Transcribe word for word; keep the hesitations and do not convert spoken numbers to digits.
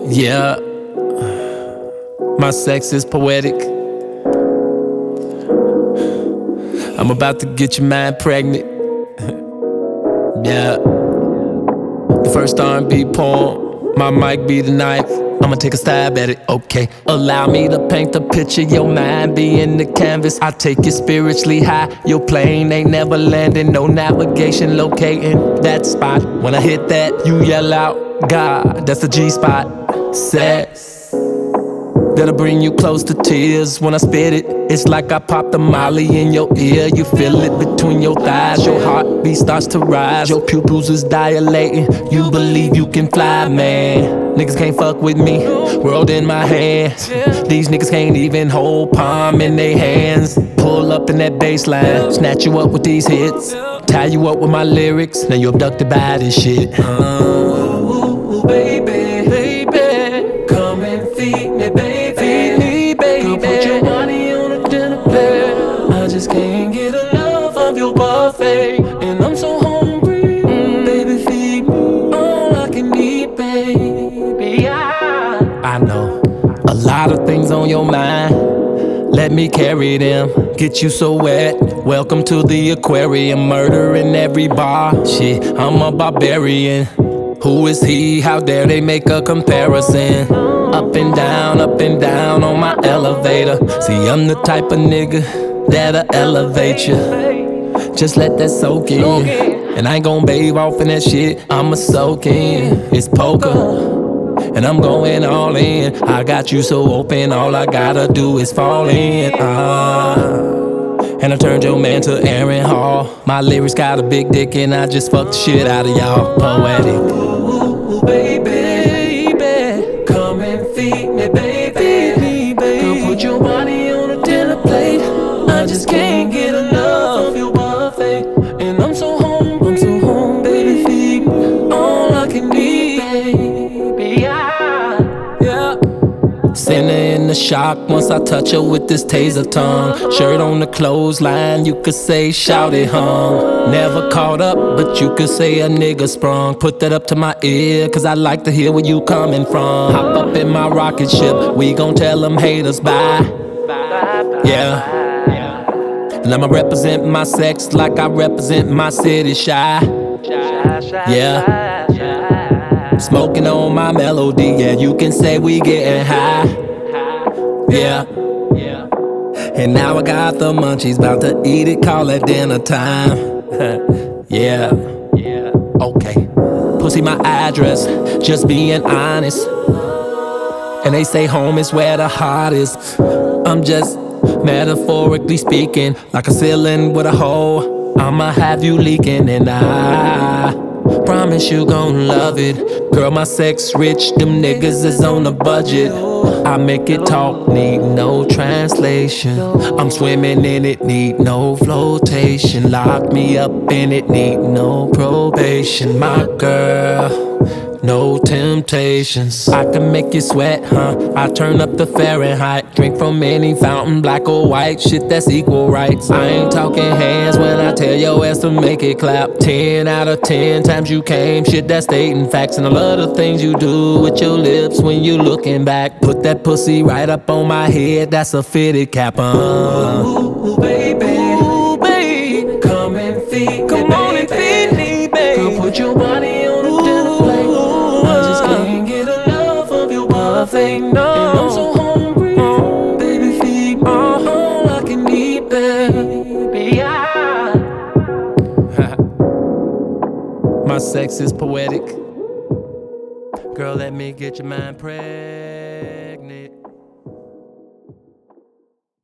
Yeah, my sex is poetic. I'm about to get your mind pregnant. Yeah, the first R and B poem, my mic be the knife. I'ma take a stab at it, okay. Allow me to paint the picture, your mind be in the canvas. I take you spiritually high, your plane ain't never landing. No navigation locating that spot. When I hit that, you yell out, God, that's the G spot. Sex that'll bring you close to tears. When I spit it, it's like I popped a molly in your ear. You feel it between your thighs, your heartbeat starts to rise. Your pupils is dilating, you believe you can fly, man. Niggas can't fuck with me, world in my hands. These niggas can't even hold palm in their hands. Pull up in that baseline, snatch you up with these hits, tie you up with my lyrics, now you abducted by this shit. Oh, baby, baby, come and feed me, baby. Feed me, baby. Girl, put your body on a dinner plate. I just can't get enough of your buffet, and I'm so hungry. Mm, baby, feed me all I can eat, baby. I, I know a lot of things on your mind. Let me carry them, get you so wet. Welcome to the aquarium, murder in every bar. Shit, I'm a barbarian. Who is he? How dare they make a comparison? Up and down, up and down on my elevator. See, I'm the type of nigga that'll elevate you. Just let that soak in, and I ain't gon' bathe off in that shit. I'ma soak in. It's poker, and I'm going all in. I got you so open, all I gotta do is fall in. Ah. And I turned your man to Aaron Hall. My lyrics got a big dick and I just fucked the shit out of y'all. Poetic. Ooh, baby, baby, come and feed me, baby. Feed me, baby. Girl, put your body on a dinner plate. I just can't get enough of your buffet, and I'm so hungry. I'm so hungry, baby. Feed me all I can eat, baby. Yeah, yeah. Send her in the shock once I touch her with this taser tongue. Shirt on the clothesline, you could say shout it hung. Never caught up, but you could say a nigga sprung. Put that up to my ear, cause I like to hear where you coming from. Hop up in my rocket ship, we gon' tell them haters bye. Yeah. And I'ma represent my sex like I represent my city, shy. Yeah. Smoking on my melody, yeah, you can say we getting high. Yeah. And now I got the munchies, about to eat it, call it dinner time. Yeah. Okay. Pussy my address, just being honest. And they say home is where the heart is. I'm just metaphorically speaking, like a ceiling with a hole. I'ma have you leaking, and I promise you gon' love it. Girl, my sex rich, them niggas is on a budget. I make it talk, need no translation. I'm swimming in it, need no flotation. Lock me up in it, need no probation. My girl, no temptations. I can make you sweat, huh? I turn up the Fahrenheit. Drink from any fountain, black or white. Shit, that's equal rights. I ain't talking hands when I tell your ass to make it clap. Ten out of ten times you came. Shit, that's stating facts. And I love the things you do with your lips when you looking back. Put that pussy right up on my head. That's a fitted cap, uh. Ooh, baby, ooh, baby, come and feed, come on and feed me, baby. Girl, put your body on a dinner plate. I just can't get enough of your buffet, no. And I'm so hungry, baby, feed me all I can eat, baby. Yeah. My sex is poetic. Girl, let me get your mind pregnant.